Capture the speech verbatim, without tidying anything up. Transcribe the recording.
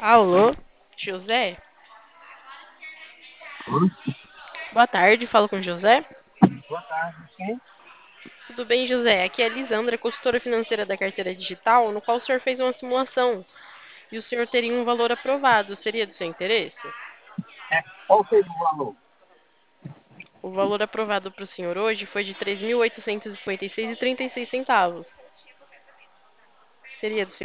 Alô, José? Oi, Boa tarde, falo com José. boa tarde. Quem? Tudo bem, José? Aqui é a Lisandra, consultora financeira da carteira digital, no qual o senhor fez uma simulação e o senhor teria um valor aprovado. Seria do seu interesse? É, qual seria o valor? O valor aprovado para o senhor hoje foi de três mil oitocentos e cinquenta e seis e trinta e seis centavos. Seria do seu